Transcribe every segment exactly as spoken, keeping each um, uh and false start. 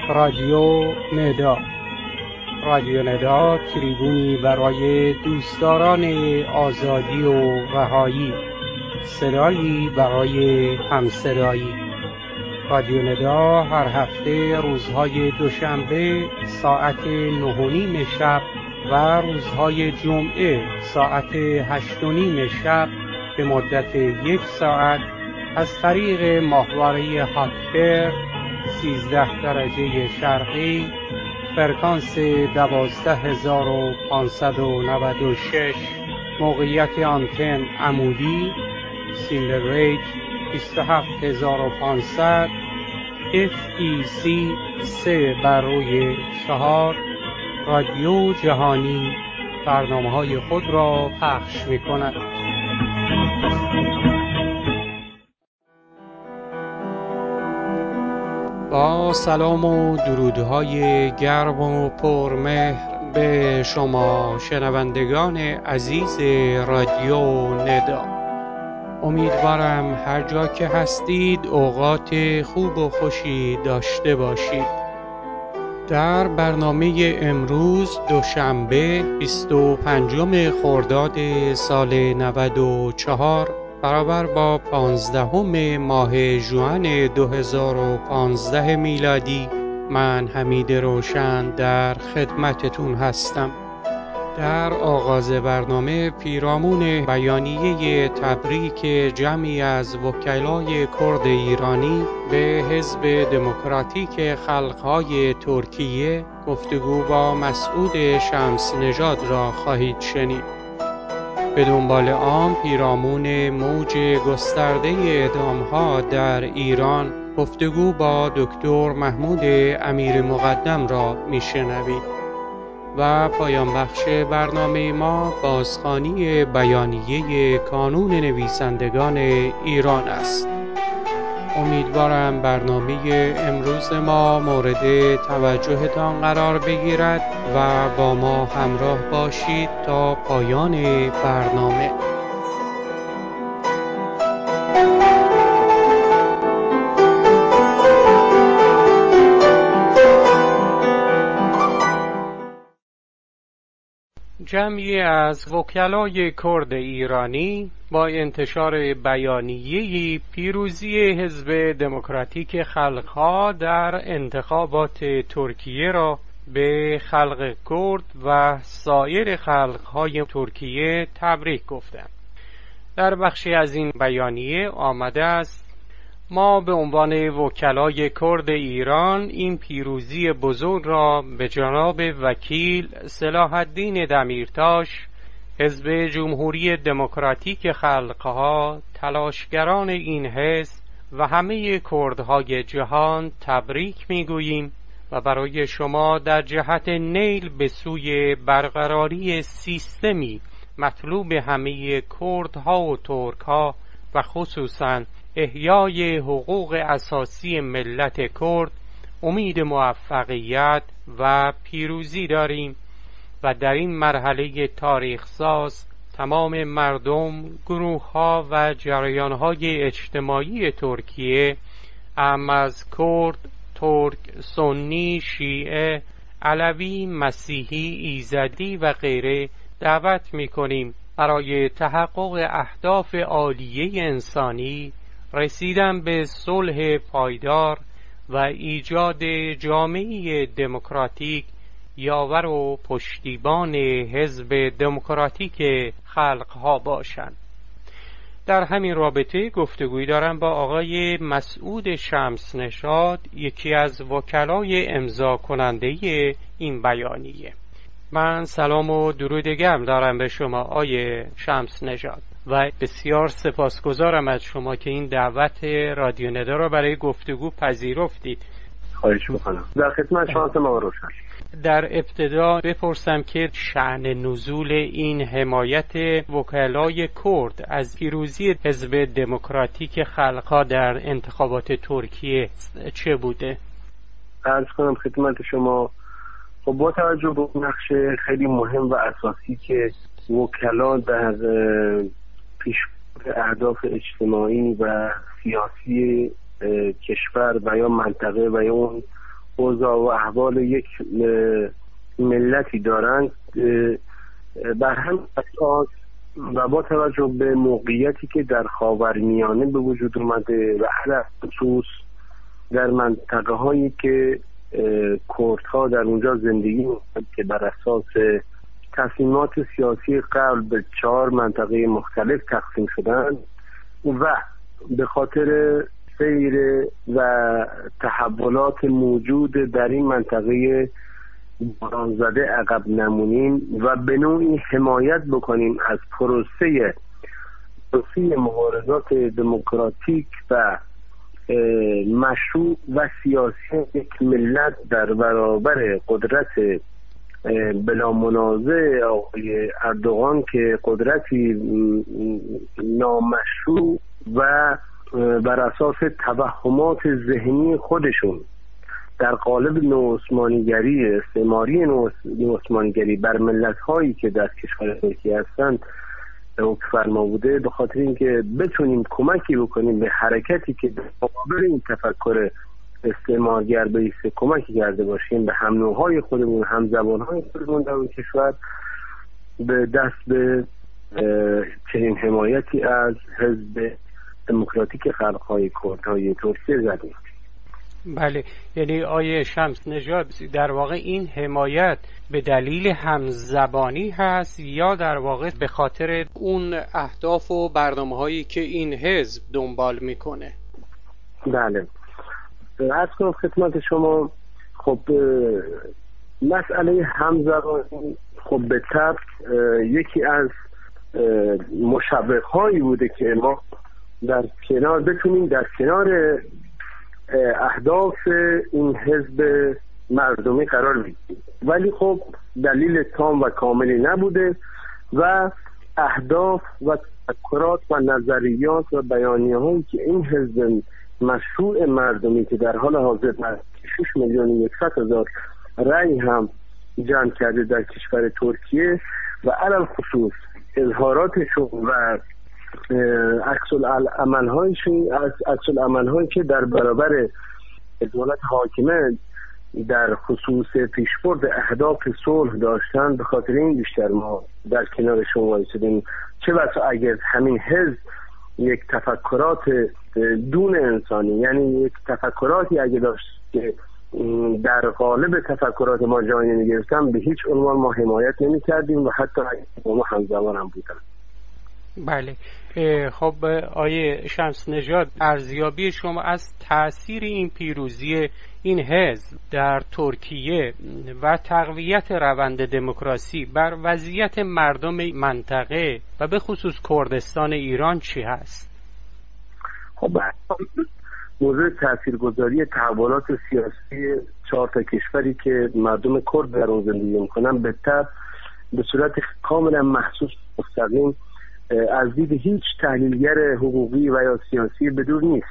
رادیو ندا. رادیو ندا تریبونی برای دوستداران آزادی و رهایی، صدایی برای همصدایی. رادیو ندا هر هفته روزهای دوشنبه ساعت نه و نیم شب و روزهای جمعه ساعت هشت و نیم شب به مدت یک ساعت از طریق ماهواره هاکبرد سیزده درجه شرقی، فرکانس دوازده هزار و پانصد و نود و شش، موقعیت آنتن عمودی، سیمبل ریت بیست و هفت هزار و پانصد، اف ای سی سه بر روی چهار، رادیو جهانی برنامه‌های خود را پخش می‌کند. با سلام و درودهای گرم و پرمهر به شما شنوندگان عزیز رادیو ندا. امیدوارم هر جا که هستید اوقات خوب و خوشی داشته باشید. در برنامه امروز دوشنبه بیست و پنجم خرداد سال نود و چهار برابر با پانزدهم ماه ژوئن دو هزار و پانزده میلادی، من حمید روشن در خدمتتون هستم. در آغاز برنامه پیرامون بیانیه تبریک جمعی از وکلای کرد ایرانی به حزب دموکراتیک خلق‌های ترکیه گفتگو با مسعود شمس نژاد را خواهید شنید. به دنبال آن پیرامون موج گسترده اعدام‌ها در ایران گفتگو با دکتر محمود امیر مقدم را میشنوید. و پایان بخش برنامه ما بازخوانی بیانیه کانون نویسندگان ایران است. امیدوارم برنامه امروز ما مورد توجهتان قرار بگیرد و با ما همراه باشید تا پایان برنامه. جمعی از وکلای کرد ایرانی با انتشار بیانیه‌ای پیروزی حزب دموکراتیک خلق‌ها در انتخابات ترکیه را به خلق کرد و سایر خلق‌های ترکیه تبریک گفتند. در بخشی از این بیانیه آمده است: ما به عنوان وکلای کرد ایران این پیروزی بزرگ را به جناب وکیل صلاح الدین دمیرتاش، حزب جمهوری دموکراتیک خلقها، تلاشگران این حزب و همه کردهای جهان تبریک میگوییم و برای شما در جهت نیل به سوی برقراری سیستمی مطلوب همه کردها و ترکها و خصوصاً احیای حقوق اساسی ملت کرد امید موفقیت و پیروزی داریم و در این مرحله تاریخ ساز تمام مردم، گروه‌ها و جریان‌های اجتماعی ترکیه، اعم از کرد، ترک، سنی، شیعه، علوی، مسیحی، ایزدی و غیره دعوت می‌کنیم برای تحقق اهداف عالیه انسانی، رسیدن به صلح پایدار و ایجاد جامعه دموکراتیک یاور و پشتیبان حزب دموکراتیک خلقها باشند. در همین رابطه گفتگویی دارم با آقای مسعود شمس نژاد، یکی از وکلای امضا کننده این بیانیه. من سلام و درود گرم دارم به شما آقای شمس نژاد و بسیار سپاسگزارم از شما که این دعوت رادیو ندا را برای گفتگو پذیرفتید. خواهش می‌کنم. در خدمت شما هستم آقای روشن. در ابتدا بپرسم که شأن نزول این حمایت وکلای کرد از پیروزی حزب دموکراتیک خلق‌ها در انتخابات ترکیه چه بوده؟ عرض کنم خدمت شما، خب با توجه به نقش خیلی مهم و اساسی که وکلا در پیشبرد اهداف اجتماعی و سیاسی کشور و یا منطقه و یا اون اوضاع و احوال یک ملتی دارند، بر هم اساس و با توجه به موقعیتی که در خاورمیانه به وجود اومده و علاوه خصوص در منطقه هایی که کردها در اونجا زندگی می‌کنند که بر اساس تصمیمات سیاسی قبل به چهار منطقه مختلف تقسیم شدند و به خاطر سیر و تحولات موجود در این منطقه باران زده عقب نمونیم و به نوعی حمایت بکنیم از پروسه پروسه مبارزات دموکراتیک و مشروع و سیاسی یک ملت در برابر قدرت بلا منازع آقای اردوغان که قدرتی نامشروع و بر اساس توهمات ذهنی خودشون در قالب نوعثمانیگری استعماری نوعثمانیگری بر ملت هایی که در کشور ترکیه هستند حکم فرما بوده، به خاطر اینکه بتونیم کمکی بکنیم به حرکتی که در مقابل این تفکر استعمارگر بیسته کمکی کرده باشیم به هم نوعهای خودمون، هم زبانهای خودمون در اون کشور، به دست به چنین حمایتی از حزب دموکراتیک خلق‌های کردهای ترکیه زدیم. بله، یعنی آیه شمس نژاد در واقع این حمایت به دلیل همزبانی هست یا در واقع به خاطر اون اهداف و برنامه‌هایی که این حزب دنبال میکنه؟ بله، عرض کنم خدمت شما، خب مسئله همزبانی خب به طبع یکی از مشوق‌هایی بوده که ما در کنار بتونیم در کنار اهداف این حزب مردمی قرار بگیریم، ولی خب دلیل تام و کاملی نبوده و اهداف و تفکرات و نظریات و بیانیه هایی که این حزب مشروع مردمی که در حال حاضر شش میلیون و صد هزار رأی هم جمع کرده در کشور ترکیه و علل خصوص اظهاراتشون و عکس العمل هایشون از عکس العمل هایی که در برابر دولت حاکمه در خصوص پیشبرد اهداف صلح داشتن، به خاطر این بیشتر ما در کنار شما وایسادیم. چه بسا اگر همین حزب یک تفکرات دون انسانی، یعنی یک تفکراتی اگه داشت که در قالب تفکرات ما جای نمی‌گرفتن، به هیچ عنوان ما حمایت نمی‌کردیم و حتی با ما همزمان هم بودن. بله، خب آیه شمس نژاد، ارزیابی شما از تأثیر این پیروزی این حزب در ترکیه و تقویت روند دموکراسی بر وضعیت مردم منطقه و به خصوص کردستان ایران چی هست؟ خب موضوع تاثیرگذاری تحولات سیاسی چهار تا کشوری که مردم کرد در اون زندگی میکنن به طب به صورت کاملا محسوس مستقیم از دید هیچ تحلیلگر حقوقی و یا سیاسی بدور نیست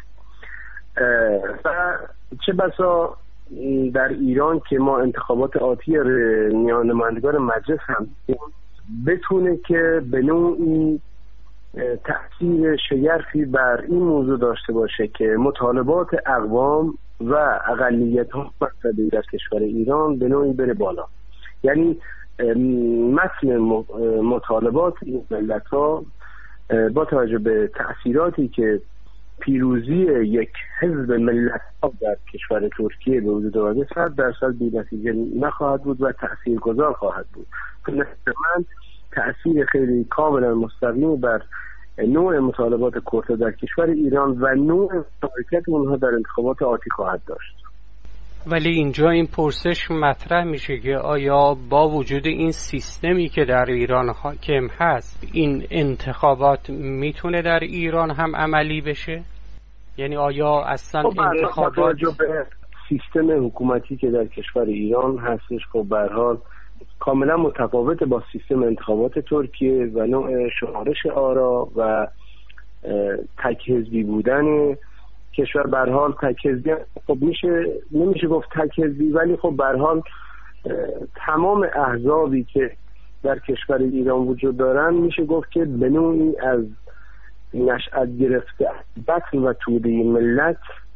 و چه بسا در ایران که ما انتخابات آتی نمایندگان مجلس هم بتونه که به نوعی تأثیر شگرفی بر این موضوع داشته باشه که مطالبات اقوام و اقلیت‌ها در کشور ایران به نوعی بره بالا. یعنی متن مطالبات این ملت‌ها با توجه به تأثیراتی که پیروزی یک حزب ملت‌ها در کشور ترکیه به وجود آورده صد درصد بی‌نتیجه نخواهد بود و تأثیرگذار خواهد بود. من تأثیر خیلی کاملا مستقیم بر نوع مطالبات کردها در کشور ایران و نوع مشارکت اونها در انتخابات آتی خواهد داشت. ولی اینجا این پرسش مطرح میشه که آیا با وجود این سیستمی که در ایران حاکم هست این انتخابات میتونه در ایران هم عملی بشه؟ یعنی آیا اصلا خب انتخابات به سیستم حکومتی که در کشور ایران هستش خب به هر حال کاملا متفاوت با سیستم انتخابات ترکیه و نوع شمارش آرا و تک حزبی بودن کشور. به هر حال تک حزبی خب میشه نمیشه گفت تک حزبی، ولی خب به هر حال تمام احزابی که در کشور ایران وجود دارن میشه گفت که به نوعی از نشأت گرفته بطن و توده ملت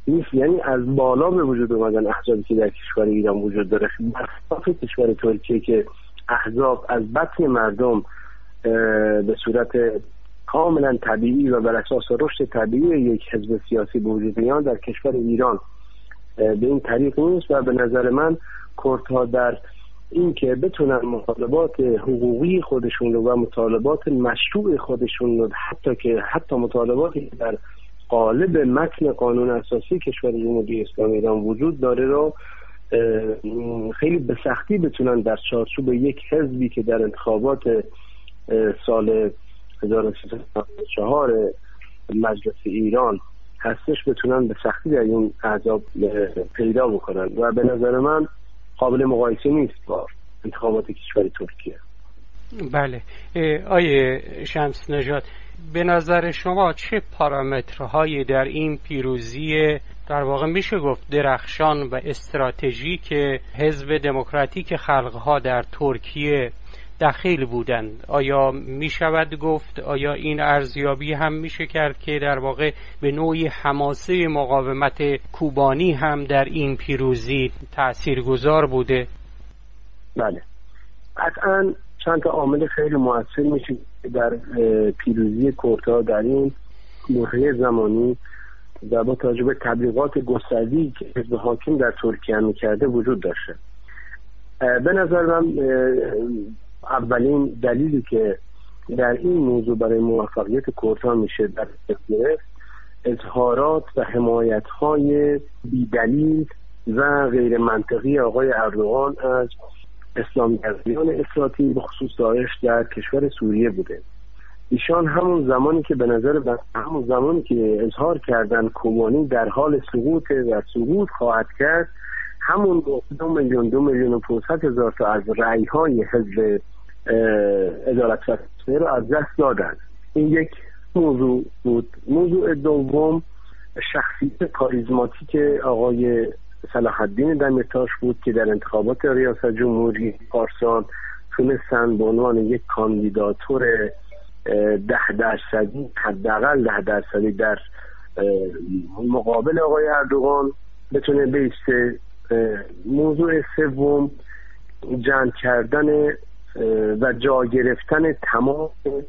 نیست، یعنی از بالا به وجود اومدن احزابی که در کشور ایران وجود داره، برخلاف کشور ترکیه که احزاب از بطن مردم به صورت کاملا طبیعی و بر اساس رشد طبیعی یک حزب سیاسی به وجود میان، در کشور ایران به این طریق نیست و به نظر من کردها در این که بتونن مطالبات حقوقی خودشون رو و مطالبات مشروع خودشون رو، حتی که حتی مطالباتی که در قالب متن قانون اساسی کشور جمهوری اسلامی ایران وجود داره رو خیلی به سختی بتونن در چارچوب یک حزبی که در انتخابات سال هزار و سیصد و نود و چهار مجلس ایران هستش بتونن به سختی در این احزاب پیدا بکنن و به نظر من قابل مقایسه نیست با انتخابات کشور ترکیه. بله، آیه شمس نژاد، به نظر شما چه پارامترهایی در این پیروزی در واقع میشه گفت درخشان و استراتژیک حزب دموکراتیک خلقها در ترکیه دخیل بودند؟ آیا میشود گفت، آیا این ارزیابی هم میشه کرد که در واقع به نوعی حماسه مقاومت کوبانی هم در این پیروزی تاثیرگذار بوده؟ بله، قطعاً چند تا عامل خیلی مؤثر میشه در پیروزی کردها در این دوره زمانی و با توجه به تبلیغات گسترده‌ای که حزب حاکم در ترکیه میکرده وجود داشته. به نظر من اولین دلیلی که در این موضوع برای موفقیت کردها میشه در گرفت اظهارات و حمایت‌های بی‌دلیل و غیر منطقی آقای اردوغان از اسلامگرایان افراطی به خصوص داعش در کشور سوریه بوده. ایشان همون زمانی که به نظر همون زمانی که اظهار کردن کوبانی در حال سقوط و سقوط خواهد کرد، همون دو میلیون دو میلیون و پانصد هزار تا از رأی‌های حزب عدالت و توسعه رو از دست دادن. این یک موضوع بود. موضوع دوم شخصیت کاریزماتیک آقای صلاح الدین دمیرتاش بود که در انتخابات ریاست جمهوری پارسال تونستن به عنوان یک کاندیداتور ده درصدی حداقل ده درصدی در مقابل آقای اردوغان بتونه بیسته. موضوع سوم جمع کردن و جا گرفتن تمام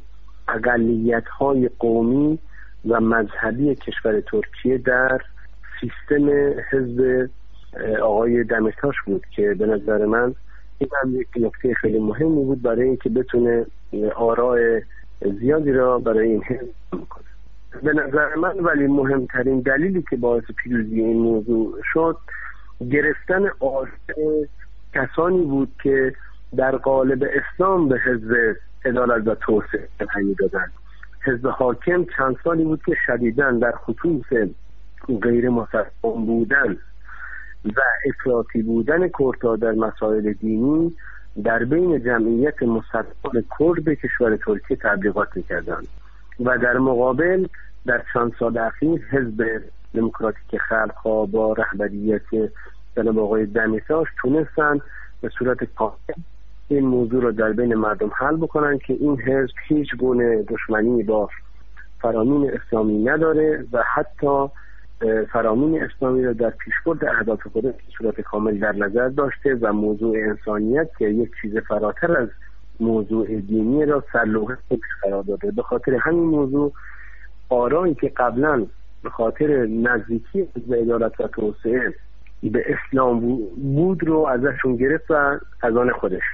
اقلیت‌های قومی و مذهبی کشور ترکیه در سیستم حزب آقای دمیرتاش بود که به نظر من این هم یک نکته خیلی مهمی بود برای اینکه بتونه آراء زیادی را برای این حزب کنه. به نظر من ولی مهمترین دلیلی که باعث پیروزی این موضوع شد گرفتن آراء کسانی بود که در قالب اسلام به حزب عدالت و توسعه رأی دادند. حزب حاکم چند سالی بود که شدیداً در خصوص غیر مسلمان بودن و افراطی بودن کردها در مسائل دینی در بین جمعیت مسلمان کرد کشور ترکیه تبلیغات می‌کردند و در مقابل در چند سال اخیر حزب دموکراتیک خلق‌ها با رهبریت جناب آقای دمیرتاش تونستن به صورت کامل این موضوع رو در بین مردم حل بکنن که این حزب هیچ گونه دشمنی با فرامین اسلامی نداره و حتی فرامین اسلامی رو در پیشبرد اهداف خودش به صورت کامل در نظر داشته و موضوع انسانیت که یک چیز فراتر از موضوع دینی را سرلوحه قرار داده. به خاطر همین موضوع آرایی که قبلا به خاطر نزدیکی به عدالت و توسعه به اسلام بود رو ازشون گرفت و از آن خودش.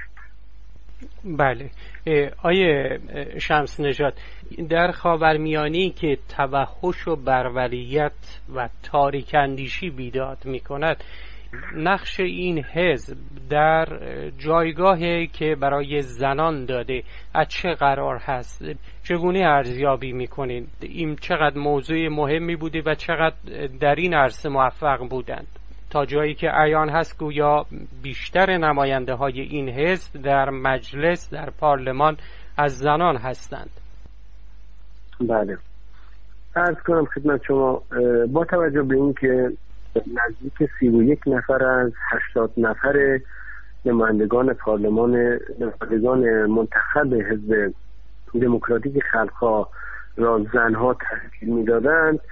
بله، آیه شمس نژاد، در خاورمیانه‌ای که توحش و بربریت و تاریک اندیشی بیداد می کند، نقش این حزب در جایگاهی که برای زنان داده از چه قرار هست؟ چگونه ارزیابی میکنین؟ این چقدر موضوع مهمی بوده و چقدر در این عرصه موفق بودند؟ تا جایی که عیان هست گویا بیشتر نماینده های این حزب در مجلس، در پارلمان از زنان هستند. بله، عرض کنم خدمت شما با توجه به این که نزدیک سی و یک نفر از هشتاد نفر نمایندگان پارلمان نمایندگان منتخب حزب دموکراتیک خلق‌ها را زنها تشکیل می‌دادند،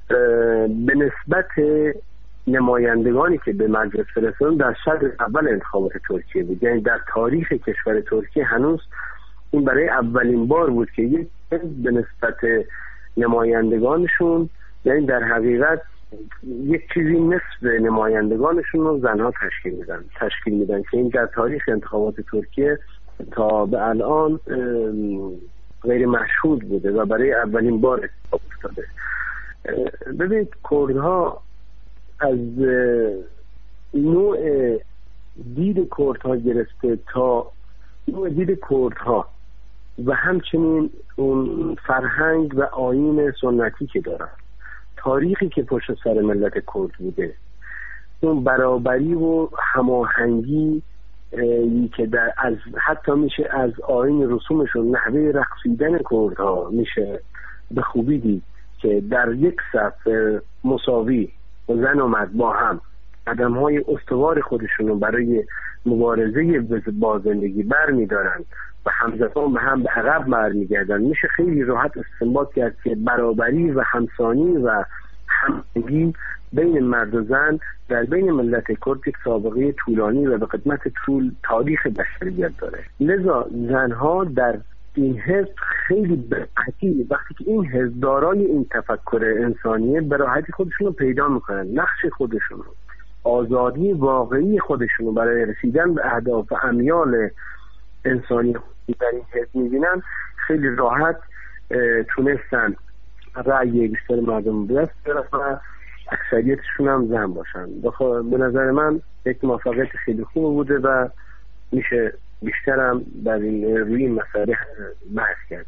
به نسبت نمایندگانی که به مجلس فرستادن در شهر اول انتخابات ترکیه بود. یعنی در تاریخ کشور ترکیه هنوز این برای اولین بار بود که یک به نسبت نمایندگانشون، یعنی در حقیقت یک چیزی نصف نمایندگانشون رو زنها تشکیل میدن تشکیل میدن که این در تاریخ انتخابات ترکیه تا به الان غیر مشهود بوده و برای اولین بار اتفاق افتاده. ببینید کردها از نوع دید کردها گرفته تا نوع دید کردها و همچنین اون فرهنگ و آیین سنتی که دارن، تاریخی که پشت سر ملت کرد بوده، اون برابری و هماهنگی که در از حتی میشه از آیین رسومشون، نحوه رقصیدن کردها میشه به خوبی دید که در یک صف مساوی زن و مرد با هم قدم‌های استوار خودشون رو برای مبارزه با زندگی بر می‌دارن و همزمان به هم به عقب برمیگردن. میشه خیلی راحت استنباط کرد که برابری و همسانی و همگی بین مرد و زن در بین ملت کرد یک سابقه طولانی و به قدمت طول تاریخ بشریت داره. لذا زنها در این حزب خیلی به راحتی، وقتی که این حزب دارای این تفکر انسانیه، به راحتی خودشون رو پیدا میکنن، نقش خودشون رو، آزادی واقعی خودشون رو برای رسیدن به اهداف و امیال انسانی در این حزب میبینن، خیلی راحت تونستن رأی بیشتر مردم به دست بیارن و اکثریتشون هم زن باشن. به نظر من یک موفقیت خیلی خوب بوده و میشه بیشترم در این روی این مسئله بحث کرد.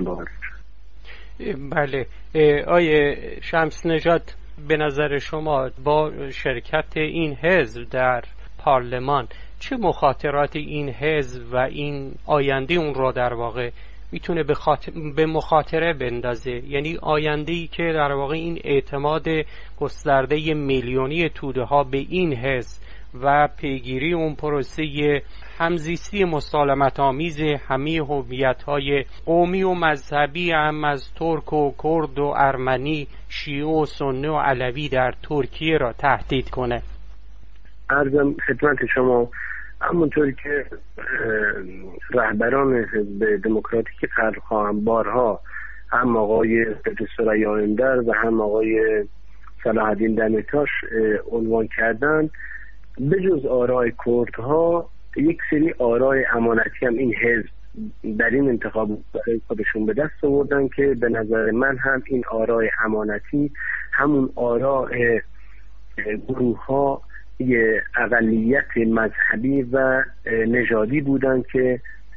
بله. آیه شمس نژاد، به نظر شما با شرکت این حزب در پارلمان چه مخاطرات این حزب و این آینده اون را در واقع میتونه به, خاطر... به مخاطره بندازه؟ یعنی آینده‌ای که در واقع این اعتماد گسترده میلیونی توده ها به این حزب و پیگیری اون پروسه همزیستی مسالمت آمیز همه هویت‌های قومی و مذهبی، هم از ترک و کرد و ارمنی، شیعه و سنی و علوی در ترکیه را تهدید کنه. عرضم خدمت شما، همونطوری که رهبران حزب دموکراتیک خلق‌ها هم بارها، هم آقای قدس‌الله آیندر و هم آقای صلاح الدین دمیرتاش عنوان کردن، به جز آرای کردها یک سری آرای امانتی هم این حزب در این انتخاب خودشون به دست آوردن که به نظر من هم این آرای امانتی همون آرای گروه ها یه اقلیت مذهبی و نژادی بودن که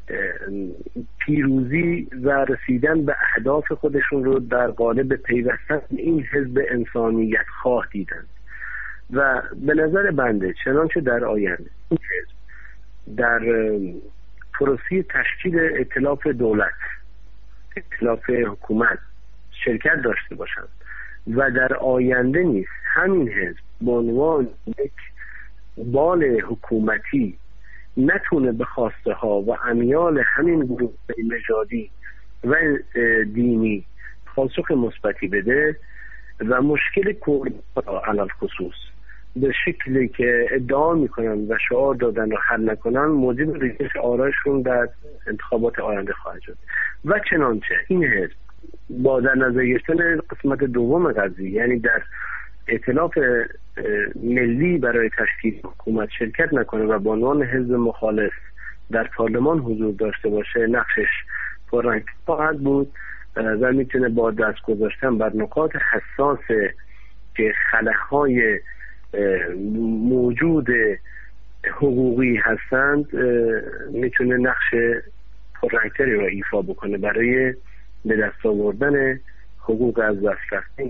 پیروزی و رسیدن به اهداف خودشون رو در قالب پیوستن این حزب انسانیت خواه دیدن و به نظر بنده چنانچه در آینده این حزب در پروسه تشکیل ائتلاف دولت، ائتلاف حکومت شرکت داشته باشند و در آینده نیست همین حزب به عنوان یک بال حکومتی نتونه به خواسته ها و امیال همین گروه نژادی و دینی پاسخ مثبتی بده و مشکل کردها علل خصوص به شکلی که ادعا میکنن و شعار دادن رو حل نکنن، موجب ریزش آرایشون در انتخابات آینده خواهد شد. و چنانچه این حزب با در نظر گرفتن قسمت دوم قضیه، یعنی در ائتلاف ملی برای تشکیل حکومت شرکت نکنه و به عنوان حزب مخالف در پارلمان حضور داشته باشه، نقشش پررنگ خواهد بود و میتونه با دست گذاشتن بر نقاط حساس که خلاهای موجود حقوقی هستند میتونه نقش پررنگتری رو ایفا بکنه برای به دست آوردن حقوق از دست رفته.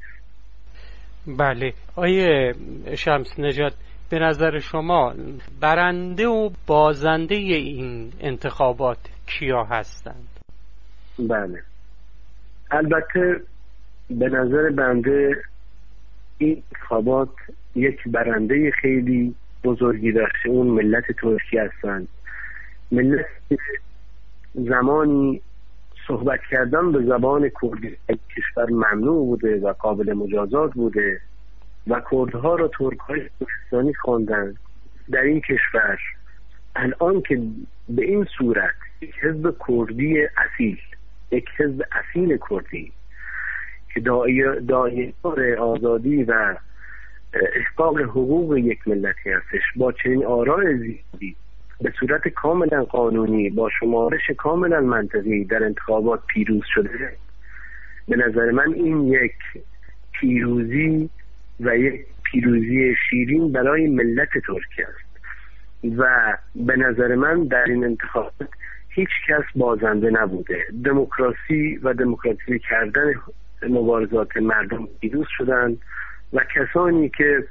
بله. آیه شمس نژاد، به نظر شما برنده و بازنده این انتخابات کیا هستند؟ بله، البته به نظر بنده این انتخابات یک برنده خیلی بزرگی داشته، اون ملت ترکیه هستند. ملت زمانی صحبت کردن به زبان کردی کشور ممنوع بوده و قابل مجازات بوده و کردها را ترک‌های پاکستانی خواندن در این کشور. الان که به این صورت یک حزب کردی اصیل، یک حزب اصیل کردی که داعیه‌دار آزادی و احقاق حقوق یک ملتی هستش، با چنین آراء زیادی به صورت کاملا قانونی با شمارش کاملا منطقی در انتخابات پیروز شده، به نظر من این یک پیروزی و یک پیروزی شیرین برای ملت ترکیه است و به نظر من در این انتخابات هیچ کس بازنده نبوده. دموکراسی و دموکراسی کردن مبارزات مردم پیروز شدند و کسانی که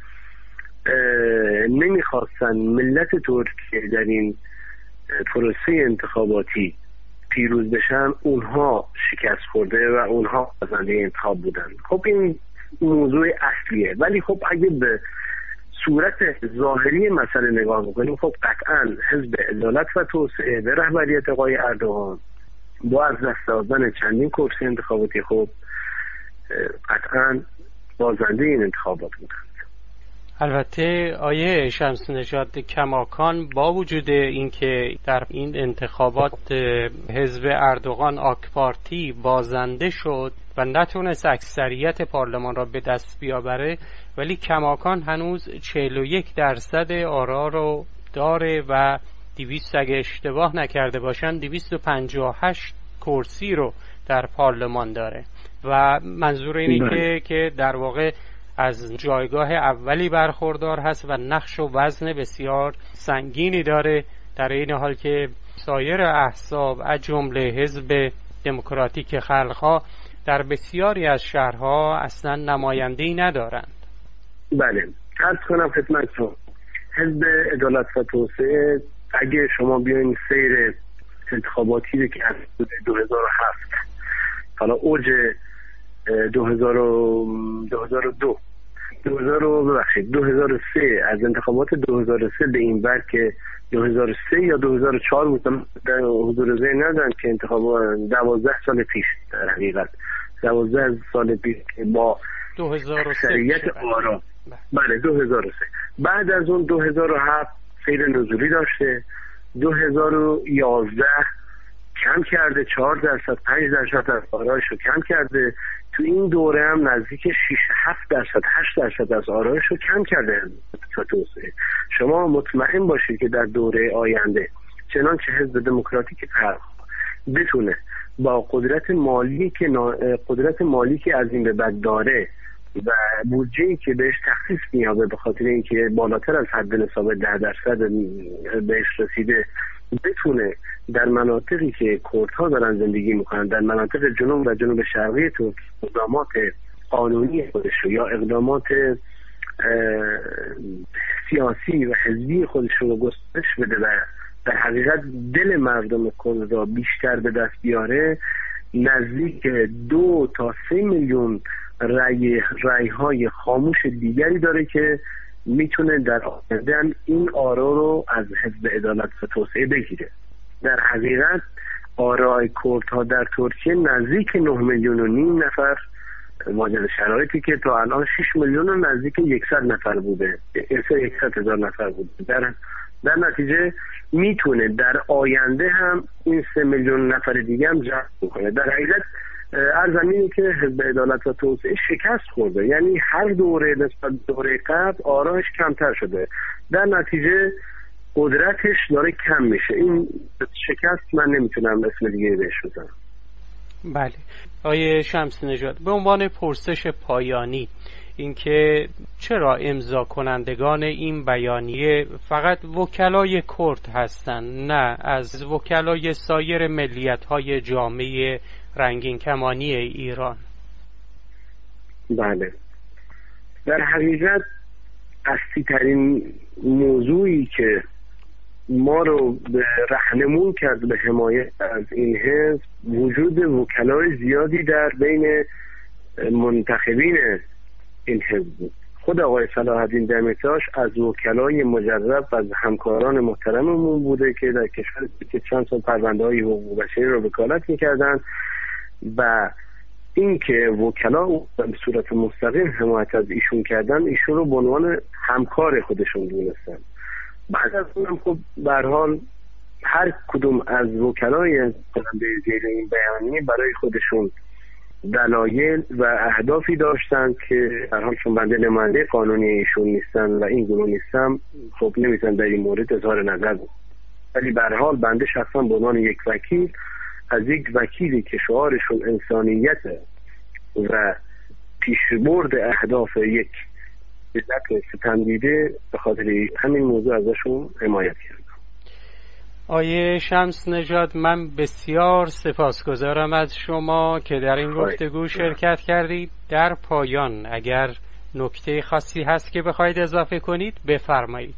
نمیخواستن ملت ترکیه در این پروسه انتخاباتی پیروز بشن، اونها شکست خورده و اونها بازنده انتخاب بودن. خب این موضوع اصلیه، ولی خب اگه به صورت ظاهری مسئله نگاه بکنیم، خب قطعا حزب عدالت و توسعه به رهبریت آقای اردوغان با از دست دادن چندین کرسی انتخاباتی خب قطعا بازنده این انتخابات بودند. البته آیه شمس نژاد، کماکان با وجود اینکه در این انتخابات حزب اردوغان آک پارتی بازنده شد و نتونست اکثریت پارلمان را به دست بیاوره، ولی کماکان هنوز چهل و یک درصد آرا رو داره و دویست اگه اشتباه نکرده باشن دویست و پنجاه و هشت کرسی رو در پارلمان داره و منظور اینه که که در واقع از جایگاه اولی برخوردار هست و نقش و وزن بسیار سنگینی داره، در این حال که سایر احزاب از جمله حزب دموکراتیک خلق‌ها در بسیاری از شهرها اصلا نماینده‌ای ندارند. بله، عرض کنم خدمتتون، حزب عدالت و توسعه اگه شما بیاین سیر انتخاباتی که از دو هزار و هفت حالا اوج دو هزار و دو دو هزار ببخشید دو هزار و سه از انتخابات دو هزار و سه به این بر که دو هزار و سه یا دو هزار و چهار بودم در حضور ذهن ندارم که انتخابات دوازده سال پیش در حقیقت دوازده سال پیش با دو هزار و سه اکثریت آرا بله دو هزار و سه بعد از اون دو هزار و هفت سیر نزولی داشته، دو هزار و یازده کم کرده، چهار درصد پنج درصد از آرایش رو کم کرده، تو این دوره هم نزدیک شش هفت درصد هشت درصد از آرایش رو کم کرده. شما مطمئن باشید که در دوره آینده چنانچه حزب دموکراتیک خلق بتونه با قدرت مالی که قدرت مالی که از این به بعد داره و بودجه‌ای که بهش تخصیص می‌یابه به خاطر اینکه بالاتر از حد نصاب ده درصد بهش رسیده، بتونه در مناطقی که کردها دارن زندگی میکنن، در مناطق جنوب و جنوب شرقی ترکیه، اقدامات قانونی خودش رو یا اقدامات سیاسی و حزبی خودش رو گسترش بده و در حقیقت دل مردم کرد را بیشتر به دست بیاره، نزدیک دو تا سه میلیون رای رای های خاموش دیگری داره که میتونه در آینده این آرا رو از حزب عدالت و توسعه بگیره. در حقیقت آرای کردها در ترکیه نزدیک نه میلیون و نیم نفر واجد شرایطی که تا الان شش میلیون و نزدیک صد نفر بوده، صد هزار نفر بوده. در در نتیجه میتونه در آینده هم این سه میلیون نفر دیگه هم جذب کنه. در حقیقت ارزم اینه که حزب عدالت و توسعه شکست خورده، یعنی هر دوره نسبت دوره قبل آرایش کمتر شده، در نتیجه قدرتش داره کم میشه. این شکست من نمیتونم اسم دیگه بهش بزنم. بله آیه شمس نژاد، به عنوان پرسش پایانی اینکه چرا امضا کنندگان این بیانیه فقط وکلای کرد هستند، نه از وکلای سایر ملیت‌های جامعه رنگین کمانی ایران؟ بله، در حقیقت اصلی ترین موضوعی که ما رو به راهنمون کرد به حمایت از این حزب وجود وکلای زیادی در بین منتخبین این حزب بود. خود آقای صلاح الدین دمیرتاش از وکلای مجرب و از همکاران محترممون بوده که در کشور که چند سال پرونده های حقوق بشری رو وکالت میکردن و این که وکلا به صورت مستقیم حمایت از ایشون کردن، ایشون رو به عنوان همکار خودشون دونستن. بعد از اونم خب به هر حال هر کدوم از وکلای کننده زیر این بیانیه برای خودشون دلایل و اهدافی داشتن که در حال چون بنده نماینده قانونی ایشون نیستن و این گروه نیستم، خب نمیتونم در این مورد اظهار نظر بکنم. ولی به هر حال بنده شخصا به عنوان یک وکیل از یک وکیلی که شعارشون انسانیت و پیشبرد اهداف یک ملت ستمدیده، به خاطر همین موضوع ازشون حمایت کردم. آیه شمس نژاد، من بسیار سپاسگزارم از شما که در این گفتگو شرکت کردید. در پایان اگر نکته خاصی هست که بخواید اضافه کنید بفرمایید.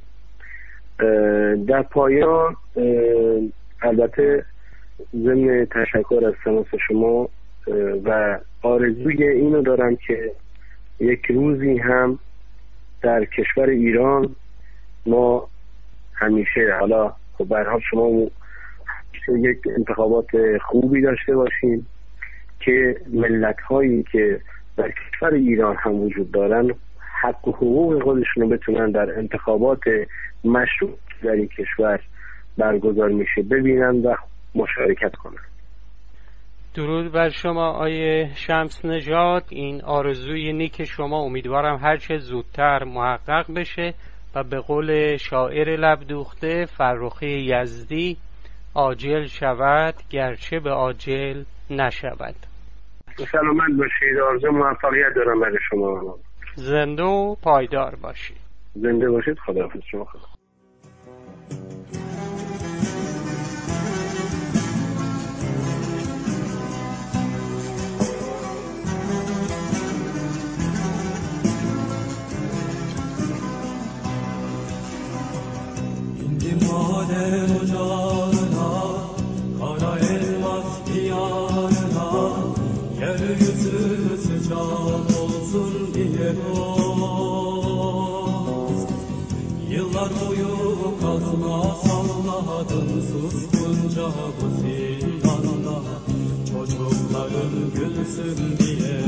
در پایان البته ضمن تشکر از تماس شما و آرزوی اینو دارم که یک روزی هم در کشور ایران ما همیشه، حالا خب به هر حال شما یک انتخابات خوبی داشته باشیم که ملت هایی که در کشور ایران هم وجود دارن حق و حقوق خودشون رو بتونن در انتخابات مشروع در این کشور برگزار میشه ببینن و مشارکت کنن. درود بر شما آیه شمس نژاد. این آرزوی نیک شما امیدوارم هرچه زودتر محقق بشه و به قول شاعر لب دوخته فرخی یزدی عاجل شود گرچه به عاجل نشود. سلامت باشید. آرزو موفقیت دارم برای شما. زنده و پایدار باشید. زنده باشید. خداحافظ شما. خدا. Yıllar boyu kazma salladın suskunca bu zindanda, çocukların gülsün diye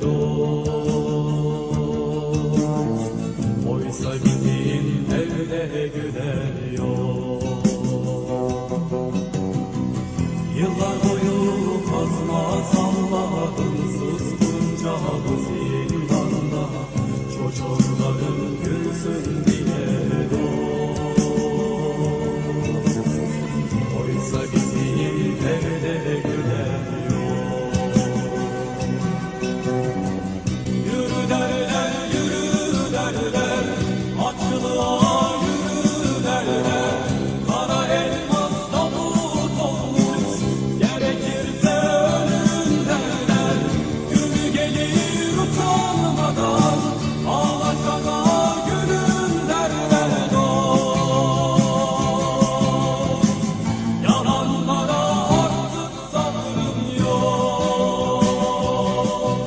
dost. Oysa bizim evde güler yok. Yıllar boyu kazma salladın suskunca bu zindanda, çocukların gülsün diye dost. Oysa bizim evde güler yok. Yürü derler, yürü derler, açlığa yürü derler. Kara elmas tabut olmuş, gerekirse ölün derler. Günü gelir utanmadan, ağlaşana gülün derler dost. Yalanlara artık sabrım yok.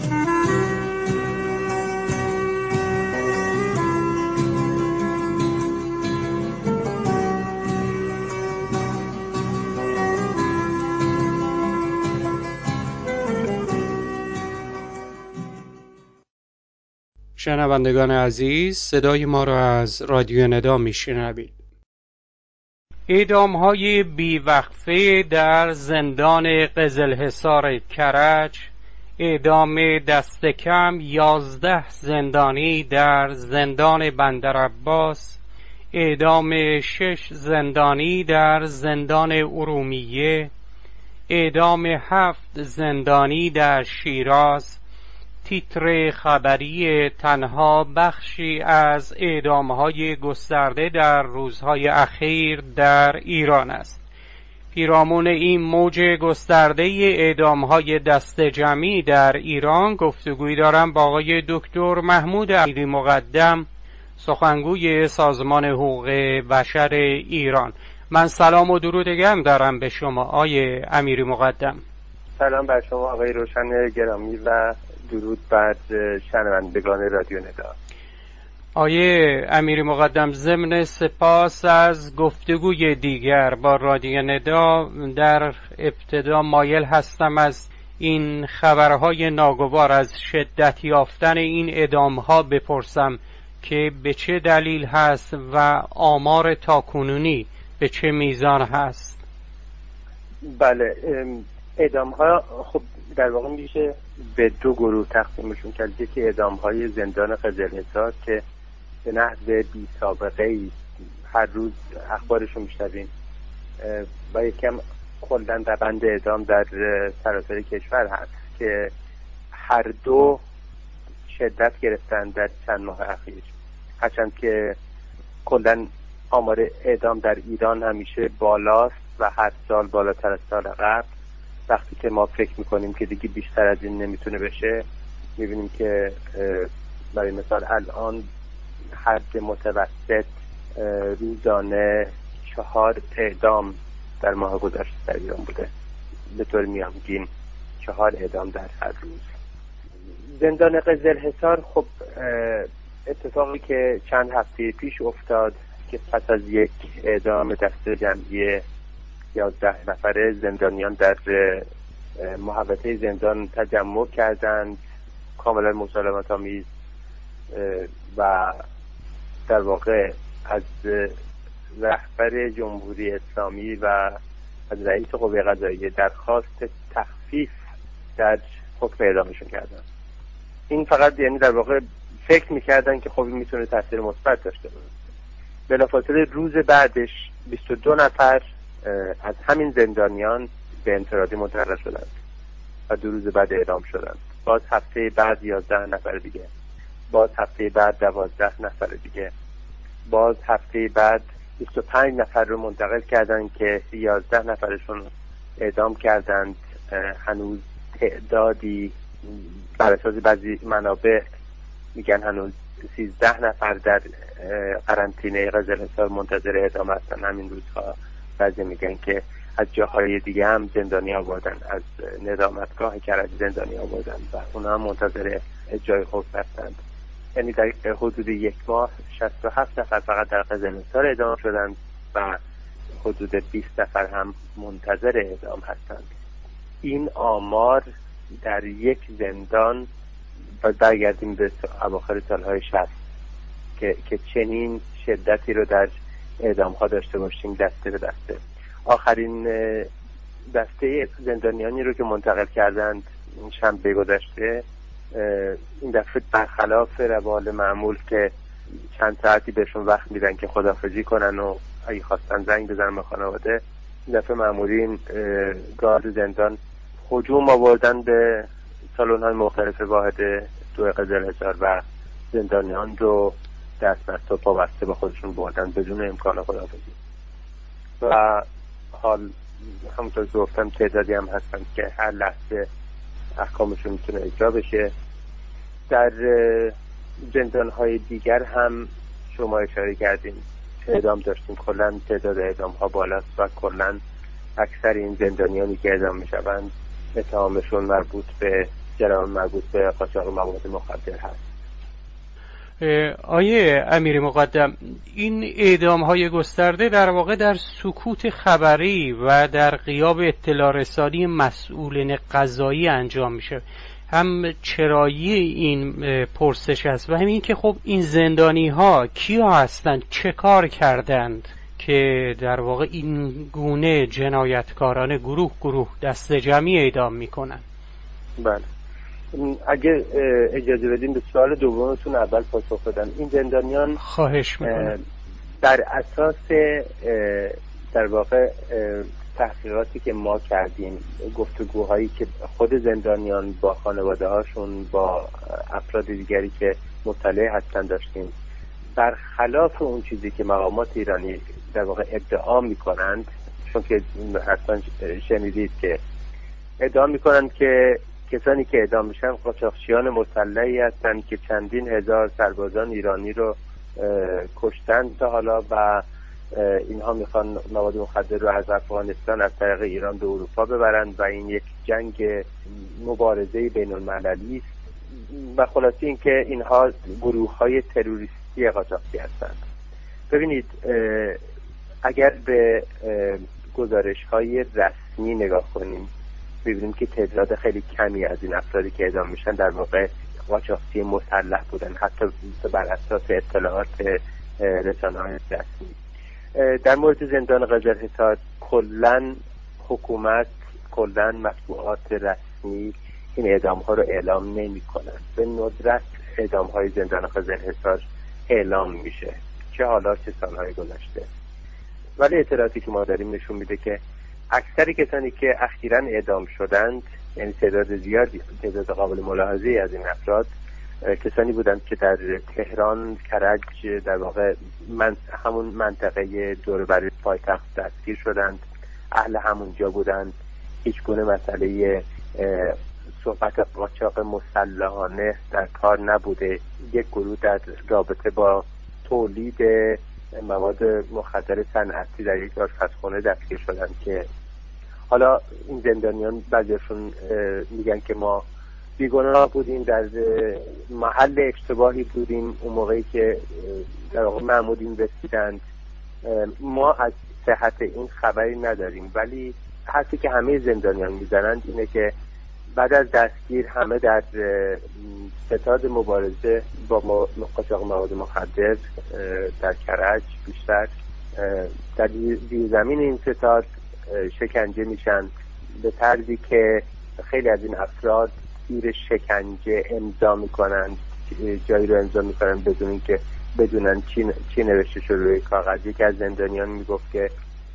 شنوندگان عزیز، صدای ما را از رادیو ندا میشنوید. اعدام‌های بیوقفه در زندان قزلحصار کرج، اعدام دست کم یازده زندانی در زندان بندرعباس، اعدام شش زندانی در زندان ارومیه، اعدام هفت زندانی در شیراز، تیتر خبری تنها بخشی از اعدام‌های گسترده در روزهای اخیر در ایران است. پیرامون این موج گسترده اعدام‌های دست جمعی در ایران گفتگویی دارم با آقای دکتر محمود امیری مقدم، سخنگوی سازمان حقوق بشر ایران. من سلام و درود گرم دارم به شما آقای امیری مقدم. سلام بر شما آقای روشن گرامی و درود بر شنوندگان رادیو ندا. آیه امیری مقدم، ضمن سپاس از گفتگوی دیگر با رادیو ندا، در ابتدا مایل هستم از این خبرهای ناگوار، از شدت یافتن این اعدام‌ها بپرسم که به چه دلیل هست و آمار تاکنونی به چه میزان هست؟ بله، اعدام‌ها خب در واقع میشه به دو گروه تقسیمشون کرد. یکی اعدام‌های زندان قزل‌حصار که به نحو بی سابقه‌ای هر روز اخبارشون میشنویم و یکم کلاً روند اعدام در سراسر کشور هست که هر دو شدت گرفتن در چند ماه اخیر. هرچند که کلاً آمار اعدام در ایران همیشه بالاست و هر سال بالاتر از سال قبل. وقتی که ما فکر میکنیم که دیگه بیشتر از این نمیتونه بشه، میبینیم که برای مثال الان حد متوسط روزانه چهار اعدام در ماه گذشته در ایران بوده. به طور میانگین چهار اعدام در هر روز. زندان قزل‌حصار خب اتفاقی که چند هفته پیش افتاد که پس از یک اعدام دسته جمعی یازده نفره زندانیان در محوطه زندان تجمع کردند، کاملا مسالمت آمیز، و در واقع از رهبر جمهوری اسلامی و از رئیس قوه قضاییه درخواست تخفیف در حکم اعدامشون کردن. این فقط یعنی در واقع فکر میکردن که خب این میتونه تاثیر مثبت داشته باشه. بلافاصله روز بعدش بیست و دو نفر از همین زندانیان به انفرادی منتقل شدند و دو روز بعد اعدام شدند. باز هفته بعد یازده نفر دیگه، باز هفته بعد دوازده نفر دیگه، باز هفته بعد بیست و پنج نفر رو منتقل کردند که یازده نفرشون اعدام کردند. هنوز تعدادی بر اساس بعضی منابع میگن هنوز سیزده نفر در قرنطینه قزل‌حصار منتظر اعدام هستن همین روزها. بعضی میگن که از جاهای دیگه هم زندانی آوردن، از ندامتگاه کرج زندانی آوردن و اونا هم منتظر جای حکم هستند. یعنی در حدود یک ماه شصت و هفت نفر فقط در قزل‌حصار اعدام شدند و حدود بیست نفر هم منتظر اعدام هستند. این آمار در یک زندان، و برگردیم به اواخر سالهای شصت که که چنین شدتی رو در اعدام ها داشته باشیم دسته به دسته. آخرین دسته زندانیانی رو که منتقل کردند شنبه گذشته، این دفعه برخلاف روال معمول که چند ساعتی بهشون وقت میدن که خداحافظی کنن و اگه خواستن زنگ بزنن به خانواده، این دفعه مامورین گارد زندان هجوم آوردن به سالن های مختلف واحد دو قزل‌حصار و زندانیان رو دست بسته و پا بسته به خودشون بردن بدون امکان خداحافظی. و حال همونطور که گفتم تعدادی هم هستن که هر لحظه احکامشون میتونه اجرا بشه. در زندان‌های دیگر هم شما اشاره کردیم اعدام داشتیم. کلاً تعداد اعدام ها بالاست و کلاً اکثر این زندانیانی که اعدام میشوند اتهامشون مربوط به جرائم مربوط به قاچاق مواد مخدر هست. آیه امیری مقدم، این اعدام های گسترده در واقع در سکوت خبری و در غیاب اطلاع رسانی مسئولین قضایی انجام میشه. هم چرایی این پرسش است و همین که خب این زندانی ها کیا هستند، چه کار کردند که در واقع این گونه جنایتکاران گروه گروه دست جمعی اعدام میکنن. بله، اگه اجازه بدیم به سوال دومتون اول پاسخ بدم. این زندانیان خواهش میکنم. در اساس در واقع تحقیقاتی که ما کردیم، گفتگوهایی که خود زندانیان با خانواده هاشون، با افراد دیگری که مطلع هستن داشتیم، برخلاف اون چیزی که مقامات ایرانی در واقع ادعا میکنند، چون که حتما شنیدید که ادعا میکنند که کسانی که اعدام میشن قاچاقچیان مسلحی هستند که چندین هزار سربازان ایرانی رو کشتن تا حالا و اینها میخوان مواد مخدر رو از افغانستان از طریق ایران به اروپا ببرند و این یک جنگ مبارزه بین المللی است و خلاصه اینکه اینها گروه های تروریستی قاچاقچی هستند. ببینید اگر به گزارش های رسمی نگاه کنیم می‌بینیم که تعداد خیلی کمی از این افرادی که اعدام میشن در واقع قاچاقچی مسلح بودن، حتی بر اساس اطلاعات رسانه‌های رسمی. در مورد زندان قزل‌حصار کلاً حکومت کلاً مطبوعات رسمی این اعدام‌ها رو اعلام نمی‌کنند. به ندرت اعدام‌های زندان قزل‌حصار اعلام میشه، چه حالا چه سال‌های گذشته. ولی اطلاعاتی که ما داریم نشون میده که اکثر کسانی که اخیراً اعدام شدند، یعنی تعداد زیادی، تعداد قابل ملاحظه‌ای از این افراد کسانی بودند که در تهران، کرج، در واقع من همون منطقه دور بر پایتخت دستگیر شدند، اهل همونجا بودند، هیچ گونه مسئله صحبت قاچاق مسلحانه در کار نبوده. یک گروه در رابطه با تولید مواد مخدر صنعتی در یک آشپزخانه دستگیر شدند که حالا این زندانیان بعضیشون میگن که ما بیگناه بودیم، در محل اشتباهی بودیم اون موقعی که در واقع مأمورین رسیدند. ما از صحت این خبری نداریم، ولی حرفی که همه زندانیان میزنند اینه که بعد از دستگیر همه در ستاد مبارزه با قاچاق مواد مخدر در کرج بیشتر در زیرزمین این ستاد شکنجه میشن به طرزی که خیلی از این افراد زیر شکنجه امضا میکنن، جایی رو امضا میکنن بدون اینکه بدونن چی چی نوشته شده روی کاغذ. یکی از زندانیان میگفت که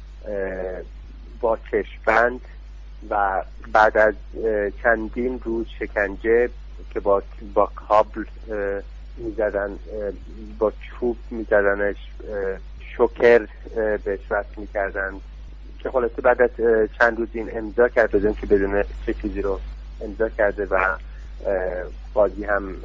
با چشم‌بند و بعد از چندین روز شکنجه که با با کابل میزدن، با چوب میزدنش، شوکر بهش وصل میکردن، که خلاصه بعد از چند روز این امضا کرد بدون که بدون چه چیزی رو امضا کرده و قاضی هم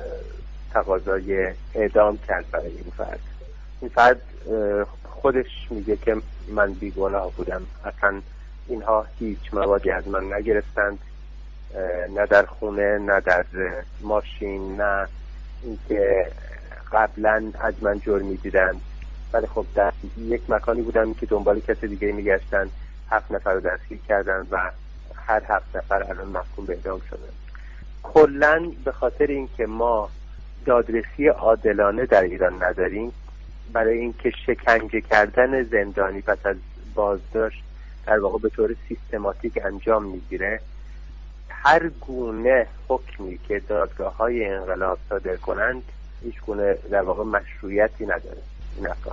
تقاضای اعدام کرد برای این فرد. این فرد خودش میگه که من بیگناه بودم، اصلا اینها هیچ موادی از من نگرفتند، نه در خونه نه در ماشین، نه اینکه قبلا از من جرمی دیدند. ولی خب در یک مکانی بودم که دنبال کسی دیگه میگشتن، هفت نفر رو دستگیر کردن و هر هفت نفر الان محکوم به اعدام شدن. کلاً به خاطر اینکه ما دادرسی عادلانه در ایران نداریم، برای اینکه شکنجه کردن زندانی پس از بازداشت در واقع به طور سیستماتیک انجام میگیره، هر گونه حکمی که دادگاه‌های انقلاب صادر کنند هیچ گونه در واقع مشروعیتی نداره این احکام.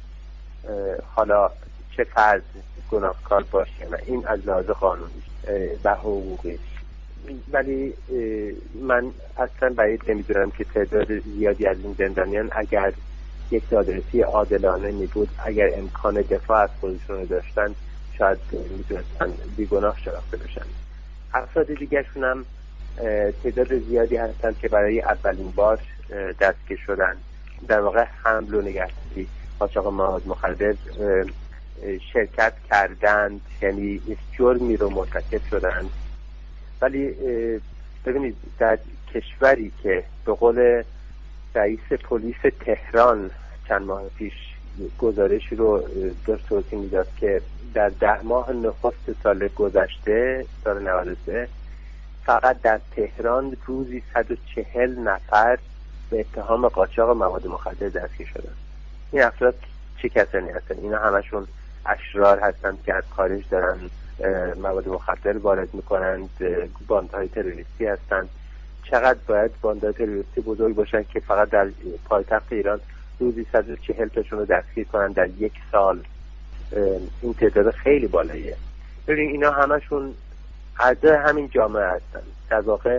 حالا چه فرد گناهکار باشه نه، این از لحاظ قانونی و حقوقی. ولی من اصلا بعید نمیدونم که تعداد زیادی از این زندانیان اگر یک دادرسی عادلانه می بود، اگر امکان دفاع از خودشون داشتن، شاید میتونستن بیگناه شناخته بشن. افراد دیگرشون هم تعداد زیادی هستند که برای اولین بار دستگیر شدن، در واقع حمل و نگهداری قاچاق مواد مخدر شرکت کردند، یعنی یک جرمی رو مرتکب شدند. ولی ببینید در کشوری که به قول رئیس پلیس تهران چند ماه پیش گزارشی رو داشت توضیح میداد که در ده ماه نخست سال گذشته سال نود و سه فقط در تهران روزی صد و چهل نفر به اتهام قاچاق مواد مخدر دستگیر شدن. این افراد چه کسانی هستن؟ اینا همشون اشرار هستند که از خارج دارن مواد مخدر وارد میکنند، باندهای تروریستی هستند. چقدر باید باندهای تروریستی بزرگ باشن که فقط در پایتخت ایران روزی صد و چهل تاشون رو دستگیر کنن در یک سال؟ این تعداد خیلی بالاییه. ببین اینا همشون اعضای همین جامعه هستند، در واقع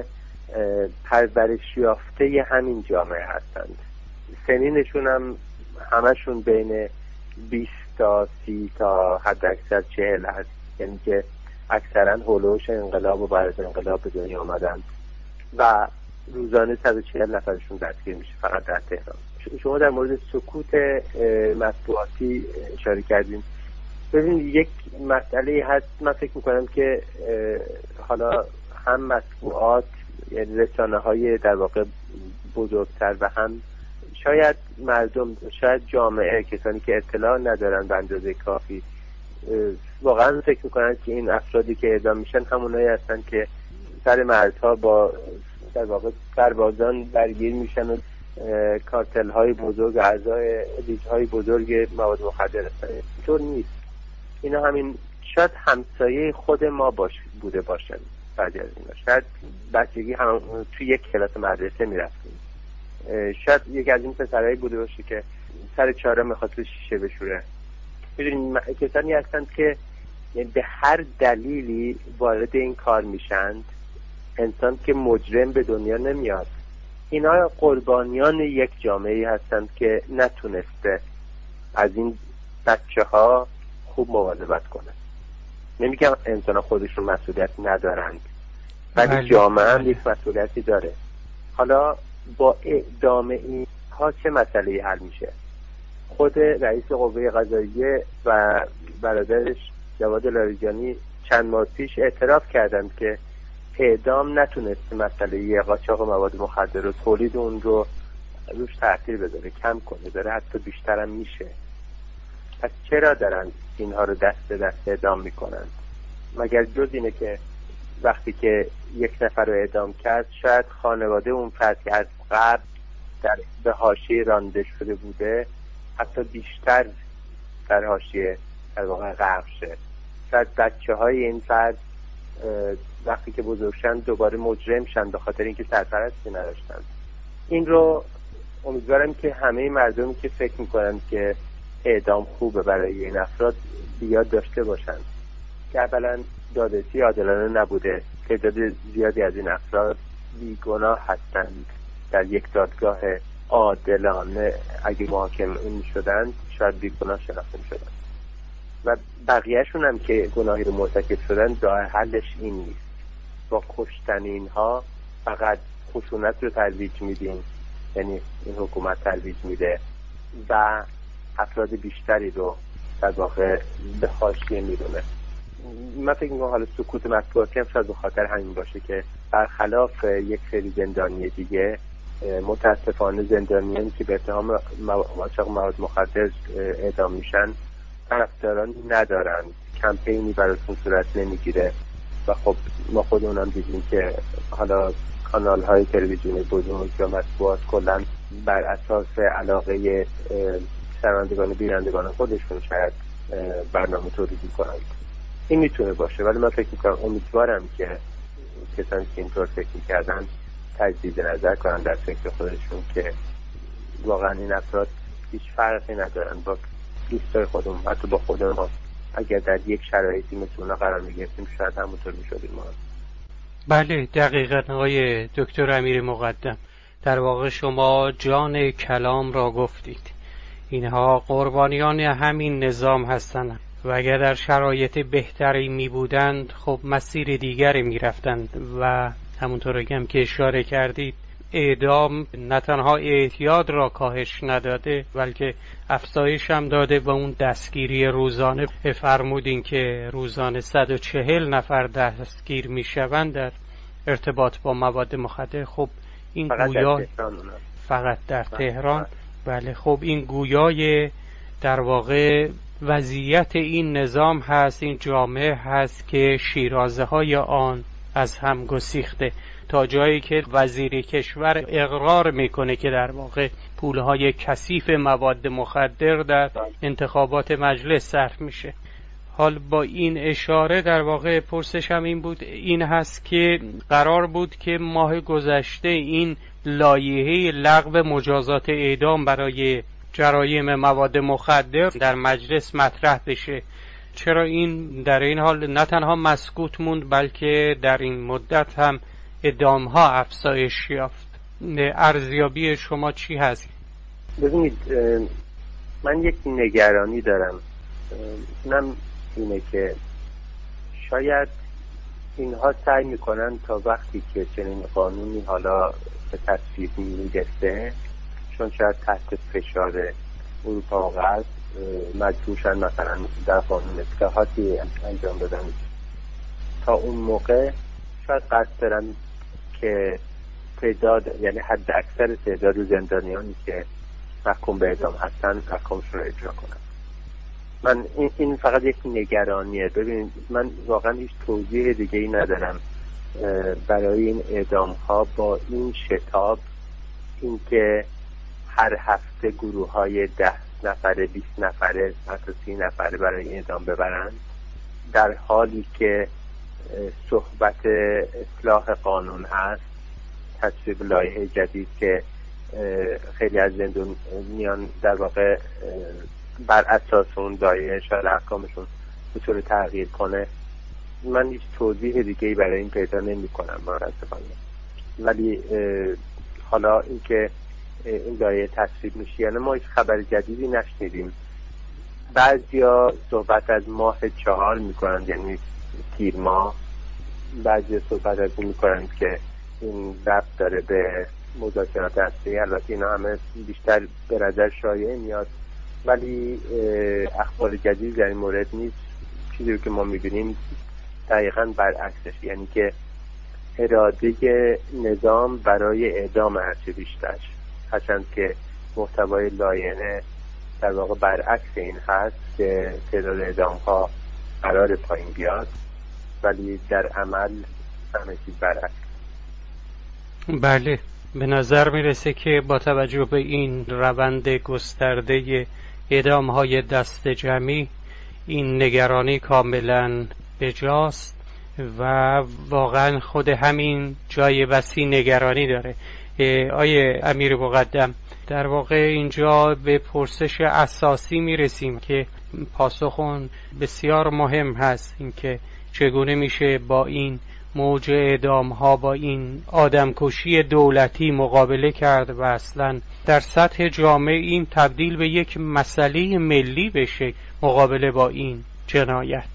پرورش یافته همین جامعه هستند. سنینشون هم همشون بین بیست تا سی تا حد اکثر چهل هست، یعنی که اکثرا هولوش انقلاب و بعد از انقلاب به دنیا آمدن و روزانه صد و چهل نفرشون دستگیر میشه فقط در تهران. شما در مورد سکوت مطبوعاتی اشاره کردین. ببین یک مسئله هست، من فکر میکنم که حالا هم مطبوعات رسانه های در واقع بزرگتر و هم شاید مردم، شاید جامعه، کسانی که اطلاع ندارن به اندازه کافی واقعا فکر میکنن که این افرادی که اعدام میشن همونایی هستن که سر مرزها با در واقع سربازان درگیر میشن و کارتل های بزرگ، اعضای لیگ های بزرگ مواد مخدر هستن. اینطور نیست. اینا همین شاید همسایه خود ما باش بوده باشن. بعضی از اینا شاید بچگی هم توی یک کلاس مدرسه میرفتیم. شاید یک از این پسرایی بوده باشه که سر چهارم میخواد شیشه بشوره. میدونین کسانی هستند که به هر دلیلی وارد این کار میشند. انسان که مجرم به دنیا نمیاد. اینا قربانیان یک جامعه هستند که نتونسته از این بچه ها خوب مواظبت کنه. نمیگم انسان خودشون مسئولیت ندارند، ولی جامعه هم یک مسئولیتی داره. حالا با اعدام اینها چه مسئله‌ای حل میشه؟ خود رئیس قوه قضاییه و برادرش جواد لاریجانی چند ماه پیش اعتراف کردند که اعدام نتونست مسئله قاچاق مواد مخدر و تولید اون رو روش تأثیر بذاره، کم کنه، داره حتی بیشتر هم میشه. پس چرا دارن اینها رو دست به دست اعدام میکنن؟ مگر جز اینه که وقتی که یک نفر رو اعدام کرد شاید خانواده اون فرد که از قبل در به حاشیه رانده شده بوده حتی بیشتر در حاشیه در واقع غرق شه. شاید بچه های این فرد وقتی که بزرگ شن دوباره مجرم شن به خاطر اینکه سرپرستی نداشتن. این رو امیدوارم که همه مردمی که فکر میکنن که اعدام خوبه برای این افراد بیاد داشته باشن که اولا دادرسی عادلانه نبوده. تعداد زیادی از این افراد بیگناه هستند. در یک دادگاه عادلانه اگه محاکمه میشدن شاید بیگناه شناخته میشدن و بقیهشون هم که گناهی رو مرتکب شدن راه حلش این نیست. با کشتن اینها فقط خشونت رو ترویج میدیم، یعنی این حکومت ترویج میده و افراد بیشتری رو در واقع به حاشیه میدونه. من فکر میکنم حالا سکوت مطبوعاتی هم شاید به خاطر همین باشه که برخلاف یک سری زندانی دیگه متاسفانه زندانیانی که به اتهام قاچاق مواد مخدر اعدام میشن طرفدارانی ندارن، کمپینی براشون صورت نمیگیره و خب ما خودمونم دیدیم که حالا کانال های تلویزیونی بزرگ یا مطبوعات کلا بر اساس علاقه شنوندگان بینندگان خودشون شاید برنامه تولید میکنن. این میتونه باشه، ولی من فکر میکنم امیدوارم که کسانی که اینطور فکر میکردن تجدید نظر کنن در فکر خودشون که واقعا این افراد هیچ فرقی ندارن با دوستای خودمون، حتی با خودمون. اگر در یک شرایطی مثل اونا قرار میگرفتیم شاید همونطور میشدیم ما. بله دقیقاً آقای دکتر امیر مقدم، در واقع شما جان کلام را گفتید. اینها قربانیان همین نظام هستند و اگر در شرایط بهتری می بودند خب مسیر دیگری می رفتند و همونطور هم که اشاره کردید اعدام نه تنها اعتیاد را کاهش نداده بلکه افزایش هم داده و اون دستگیری روزانه فرمودین که روزانه صد و چهل نفر دستگیر می شوند در ارتباط با مواد مخدر. خب این فقط گویا در تهران فقط در تهران. بله خب این گویای در واقع وضعیت این نظام هست، این جامعه هست که شیرازه های آن از هم گسیخته تا جایی که وزیر کشور اقرار میکنه که در واقع پولهای کثیف مواد مخدر در انتخابات مجلس صرف میشه. حال با این اشاره در واقع پرسشم این بود این هست که قرار بود که ماه گذشته این لایحه لغو مجازات اعدام برای جرایم مواد مخدر در مجلس مطرح بشه. چرا این در این حال نه تنها مسکوت موند بلکه در این مدت هم اعدام ها افزایش یافت؟ ارزیابی شما چی هست؟ ببینید من یک نگرانی دارم، اونم اینه که شاید اینها سعی میکنن تا وقتی که چنین قانونی حالا به تصویب میرسه، چون شاید تحت فشار اروپا و غرب مجبورشن مثلا در قانون اصلاحاتی انجام بدن، تا اون موقع شاید قصد دارن که تعداد، یعنی حد اکثر تعداد زندانیانی که محکوم به اعدام هستن احکامشون رو اجرا کنن. من این, این فقط یک نگرانیه. ببینید من واقعا هیچ توضیح دیگه ای ندارم برای این اعدام ها با این شتاب، این که هر هفته گروه های ده نفره بیست نفره حتی سی نفره برای اعدام ببرند، در حالی که صحبت اصلاح قانون هست، تصویب لایحه جدید که خیلی از زندانیان در واقع بر اساس اون لایحه شاید احکامشون بطور تغییر کنه. من هیچ توضیح دیگه ای برای این پیدا نمی کنم متاسفانه. ولی حالا اینکه این لایحه تصویب میشه یعنی ما هیچ خبر جدیدی نشنیدیم. بعضیا صحبت از ماه چهار میکنند، یعنی تیر ماه. بعضیا صحبت از این میکنند که این ربط داره به مذاکرات هسته‌ای. البته اینا همه بیشتر به نظر شایعه میاد، ولی اخبار جدید در این مورد نیست. چیزی که ما میبینیم دقیقاً برعکسش، یعنی که اراده نظام برای اعدام هرچه بیشتر، هرچند که محتوای لایحه در واقع برعکس این هست که تعداد اعدام ها قرار پایین بیاد، ولی در عمل همه چیز برعکس. بله، به نظر میرسه که با توجه به این روند گسترده اعدام های دست جمعی این نگرانی کاملا بجاست و واقعا خود همین جای وسیع نگرانی داره. آیه امیر مقدم، در واقع اینجا به پرسش اساسی میرسیم که پاسخ اون بسیار مهم هست، اینکه چگونه میشه با این موج اعدام ها، با این آدمکشی دولتی مقابله کرد و اصلا در سطح جامعه این تبدیل به یک مسئله ملی بشه مقابله با این جنایت.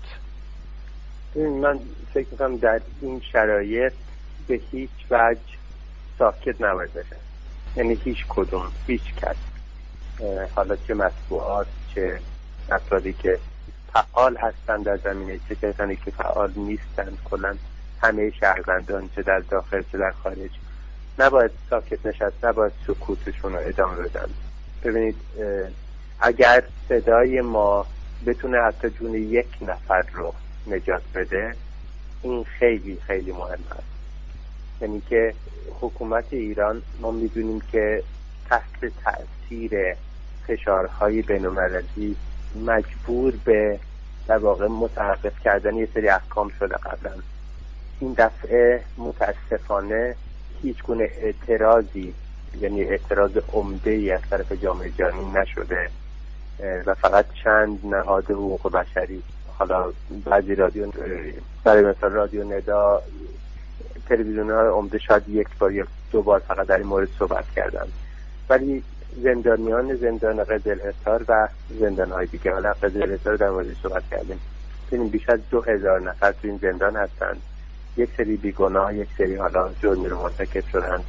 من فکر میکنم در این شرایط به هیچ وجه ساکت نباید بشه. یعنی هیچ کدوم، هیچ کس، حالا چه مطبوعات چه افرادی که فعال هستند در زمینه، چه کسانی که فعال نیستند، کلا همه شهروندان چه در داخل چه در خارج، نباید ساکت نشست، نباید سکوتشون رو ادامه بدن. ببینید اگر صدای ما بتونه حتی جون یک نفر رو نجات بده، این خیلی خیلی مهم است. یعنی که حکومت ایران ما میدونیم که تحت تأثیر فشارهای بین‌المللی مجبور به در واقع متوقف کردن یه سری احکام شده قبلا. این دفعه متاسفانه هیچ گونه اعتراضی، یعنی اعتراض عمده‌ای از طرف جامعه جهانی نشده و فقط چند نهاد حقوق بشری، حالا بعضی رادیو، برای مثال رادیو ندا، تلویزیون‌های عمده شاید یک بار یا دو بار فقط در این مورد صحبت کردن. ولی زندانیان زندان قزل‌حصار و زندان‌های دیگه، حالا قزل‌حصار در مورد صحبت کردیم، ببینیم بیش از دو هزار نفر تو این زندان هستند. یک سری بیگناه، یک سری حالا جرمی رو مرتکب شدن.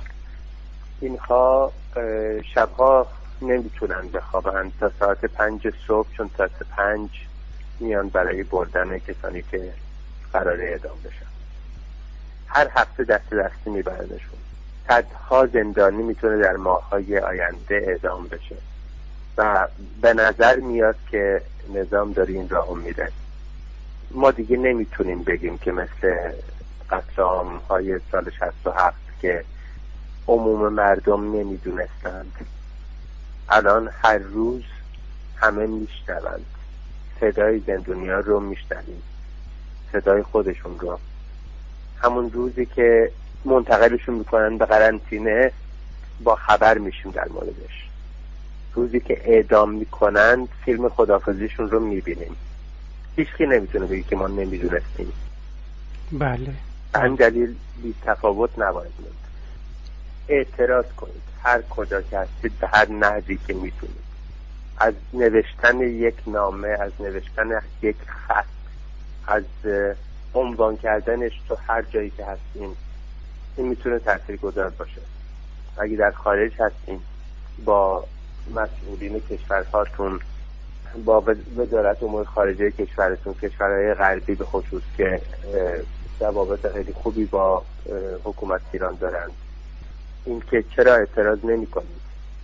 اینها شبها نمیتونن بخوابن تا ساعت پنج صبح، چون ساعت پنج میان برای بردن کسانی که قرار اعدام بشن. هر هفته دست دستی میبرنشون. صدها زندانی میتونه در ماه‌های آینده اعدام بشه و به نظر میاد که نظام داره این راهو میره. ما دیگه نمیتونیم بگیم که مثل قتل عام‌های سال شصت و هفت که عموم مردم نمیدونستند. الان هر روز همه میشنوند، صدای زندانیان رو میشنویم، صدای خودشون رو. همون روزی که منتقلشون میکنن به قرنطینه با خبر میشیم در موردش. روزی که اعدام میکنن فیلم خداحافظیشون رو میبینیم. هیچکی نمیتونه بگه که ما نمیدونستیم. بله. این دلیل بی تفاوت نباید بود. اعتراض کنید هر کجا که هستید، به هر نحوی که میتونید. از نوشتن یک نامه، از نوشتن یک خط، از عنوان کردنش تو هر جایی که هستیم، این میتونه تاثیرگذار باشه. اگه در خارج هستیم، با مسئولین کشورهاتون، با وزارت امور خارجه کشورتون، کشورهای غربی به خصوص که روابط خیلی خوبی با حکومت ایران دارند. این که چرا اعتراض نمی کنید؟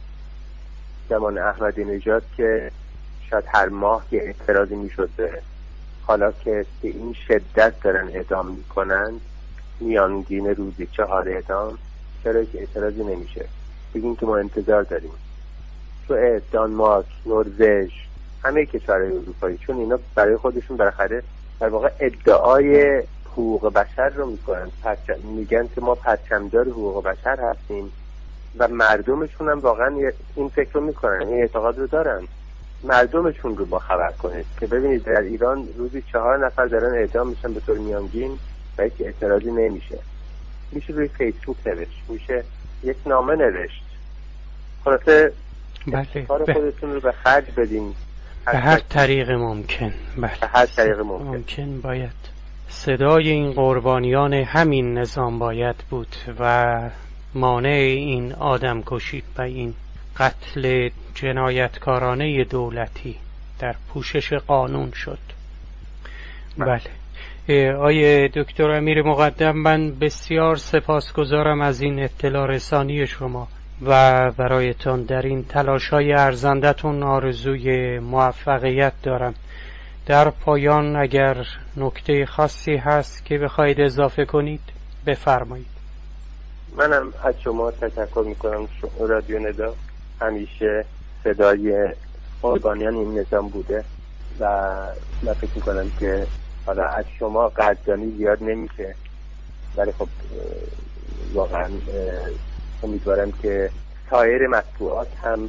زمان احمدی نژاد که شاید هر ماه یه اعتراضی می شده، حالا که به این شدت دارن اعدام می کنند، میانگین روزی چهار اعدام، چرا که اعتراضی نمیشه؟ بگیم که ما انتظار داریم. سوئد، دانمارک، نروژ، همه کشورهای اروپایی، چون اینا برای خودشون بالاخره در واقع ادعای حقوق بشر رو میکنن، پرچم میگن که ما پرچمدار حقوق بشر هستیم و مردمشون هم واقعا این فکر رو میکنن، این اعتقاد رو دارن. مردمشون رو با خبر کنید که ببینید در ایران روزی چهار نفر دارن اعدام میشن به طور میانگین و هیچ اعتراضی نمیشه. میشه روی فیسبوک نوشت، میشه یک نامه نوشت. خلاصه بله، کار خودتون رو به خرج بدین به هر طریق ممکن. بله، به هر طریق ممکن. ممکن باید صدای این قربانیان همین نظام باید بود و مانع این آدم کشی و این قتل جنایتکارانه دولتی در پوشش قانون شد. بله. آیه دکتر امیر مقدم، من بسیار سپاسگزارم از این اطلاع رسانی شما و برایتان در این تلاش‌های ارزندتون آرزوی موفقیت دارم. در پایان اگر نکته خاصی هست که بخواید اضافه کنید بفرمایید. منم از شما تشکر میکنم. رادیو ندا همیشه صدای قربانیان این نظام بوده و من فکر میکنم که حالا از شما قدردانی زیاد نمیشه، ولی خب واقعا امیدوارم که سایر مطبوعات هم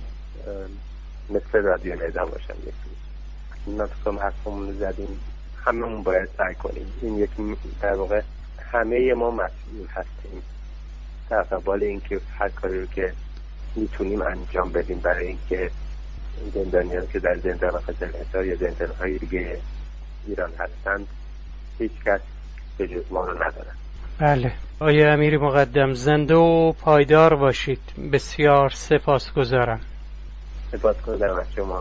مثل رادیو ندا باشن. من فکر کنم حرفمون رو زدیم، هممون باید سعی کنیم. این یک در واقع همه ما مسئول هستیم در قبال اینکه هر کاری رو که میتونیم انجام بدیم برای اینکه زندانیان که در زندان خجالت یا زندانهای دیگه ایران هستند هیچ کس به جز ما رو ندارن. بله. آیه امیر مقدم، زنده و پایدار باشید. بسیار سپاسگزارم. سپاسگزارم از شما.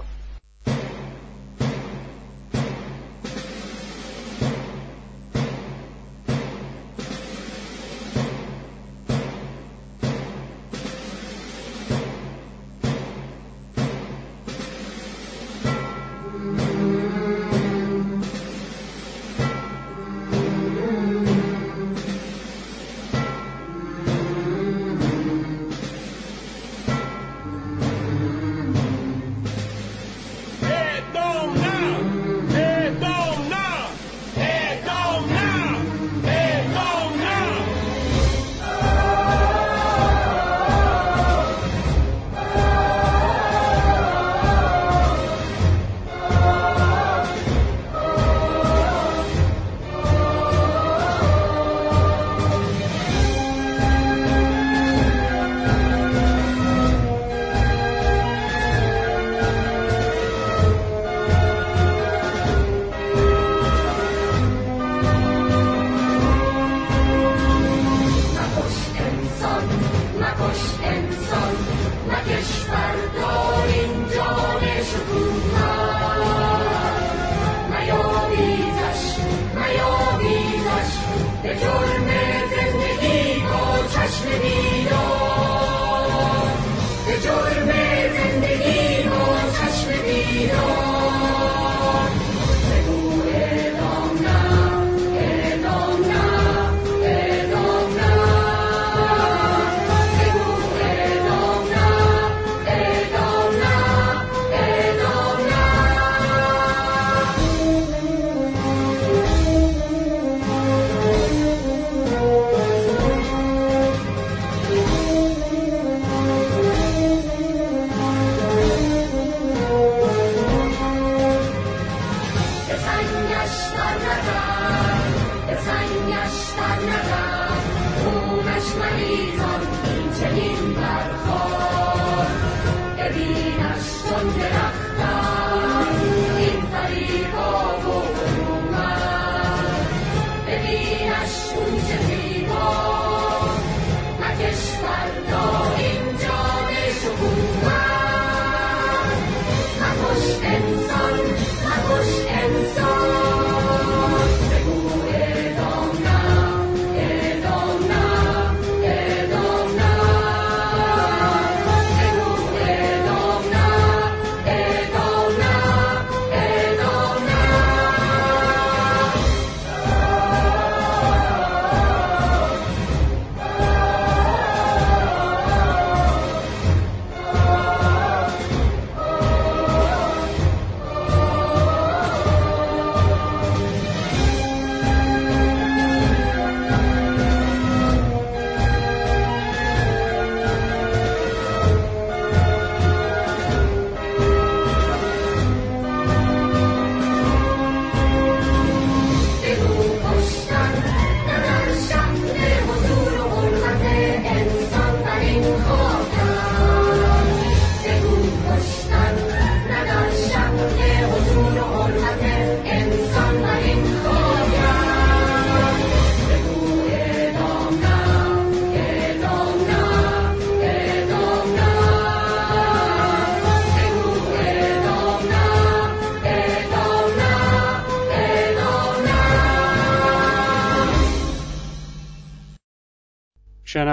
انسان بگو اعدام نه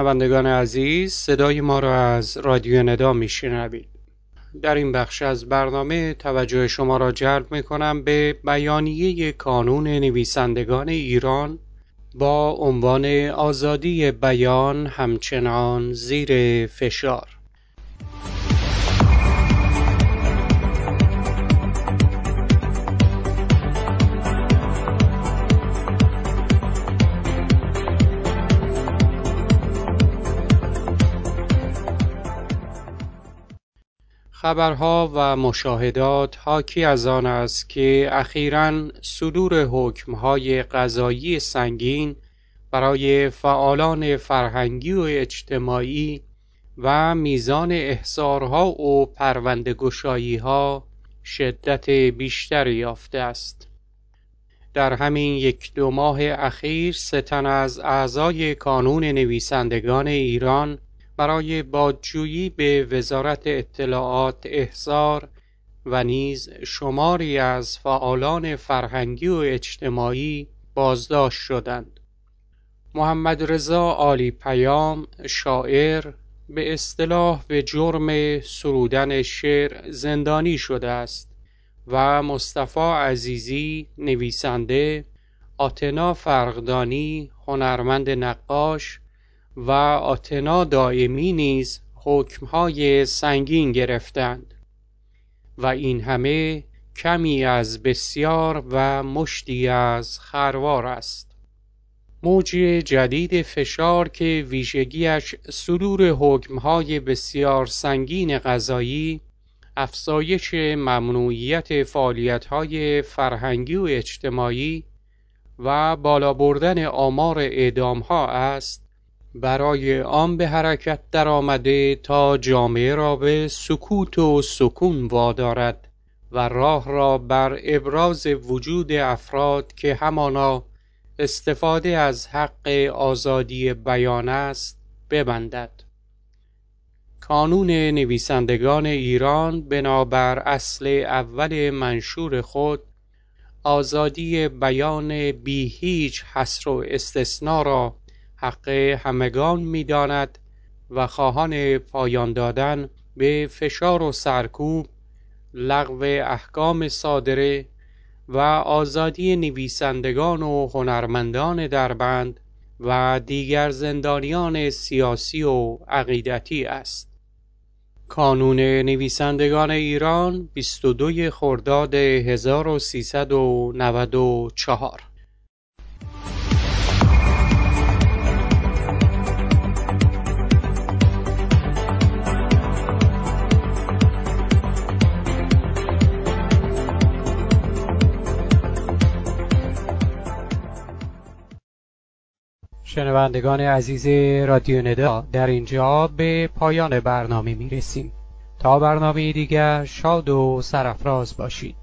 شنوندگان عزیز، صدای ما را از رادیو ندا میشنوید. در این بخش از برنامه توجه شما را جلب میکنم به بیانیه کانون نویسندگان ایران با عنوان آزادی بیان همچنان زیر فشار. خبرها و مشاهدات حاکی از آن است که اخیراً صدور حکم‌های قضایی سنگین برای فعالان فرهنگی و اجتماعی و میزان احضارها و پرونده‌گشایی‌ها شدت بیشتری یافته است. در همین یک دو ماه اخیر سه تن از اعضای کانون نویسندگان ایران برای بازجویی به وزارت اطلاعات احضار و نیز شماری از فعالان فرهنگی و اجتماعی بازداشت شدند. محمد رضا عالی پیام، شاعر، به اصطلاح به جرم سرودن شعر زندانی شده است و مصطفی عزیزی، نویسنده، آتنا فرقدانی، هنرمند نقاش و آتنا دائمی نیز حکمهای سنگین گرفتند و این همه کمی از بسیار و مشتی از خروار است. موج جدید فشار که ویژگیش صدور حکمهای بسیار سنگین قضایی، افزایش ممنوعیت فعالیت‌های فرهنگی و اجتماعی و بالا بردن آمار اعدام‌ها است، برای آن به حرکت در آمده تا جامعه را به سکوت و سکون وادارد و راه را بر ابراز وجود افراد که همانا استفاده از حق آزادی بیان است ببندد. کانون نویسندگان ایران بنابر اصل اول منشور خود آزادی بیان بی هیچ حصر و استثنا را حق همگان می داند و خواهان پایان دادن به فشار و سرکوب، لغو احکام صادره و آزادی نویسندگان و هنرمندان دربند و دیگر زندانیان سیاسی و عقیدتی است. کانون نویسندگان ایران بیست و دو خرداد هزار و سیصد و نود و چهار. شنوندگان عزیز رادیو ندا، در اینجا به پایان برنامه می رسیم. تا برنامه دیگر شاد و سرافراز باشید.